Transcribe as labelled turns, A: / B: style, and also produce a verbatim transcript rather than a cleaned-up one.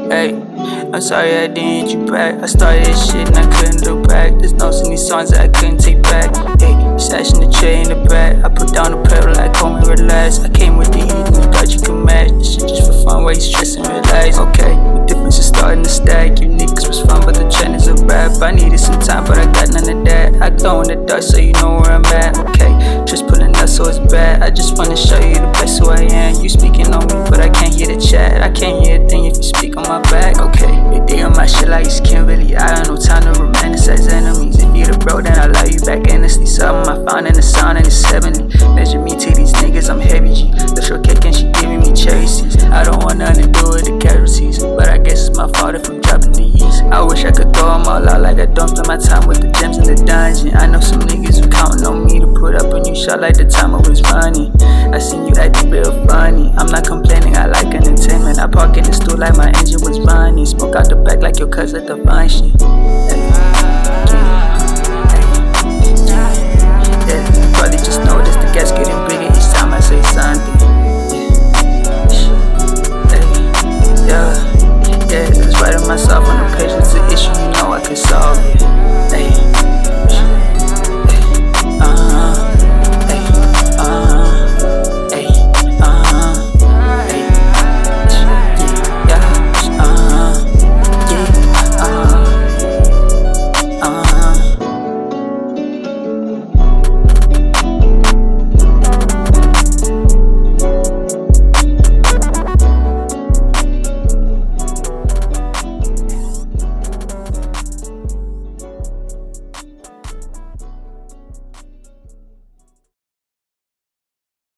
A: Hey, I'm sorry I didn't hit you back. I started this shit and I couldn't look back. There's notes in these songs that I couldn't take back. Hey, stashing the tray in the back. I put down the pedal like home and relax. I came with the heat and you thought you could match. This shit just for fun, why you stressing, relax. Okay, the difference is starting to stack. You niggas was fun, but the trend is a rap. I needed some time, but I got none of that. I glow in the dark, so you know where I'm at. Okay, just pulling up, so it's bad. I just wanna show you the best who I am. You speaking on me, but I can't hear the chat. I can't hear a thing if you speak on my back. Okay, they dig on my shit like it's Kimberly. I have no time to romanticize enemies. If you the bro, then I love you back endlessly. Something I found in the sound and it's heavenly. Measure me to these niggas, I'm heavy G. The short cake and she giving me cherry seeds. I don't want nothing to do with the casualties, but I guess it's my fault if I'm dropping these. I wish I could throw them all out like I don't spend my time with the gems in the dungeon. I know some niggas who counting on me to put up on you shot like the time it was funny. I seen you acting real funny. I'm not complaining, I like entertainment. I park in the stool like my engine was running. Smoke out the back like your cousin the fine shit. Hey, yeah, hey, yeah. Probably just noticed the gas getting bigger each time I say something.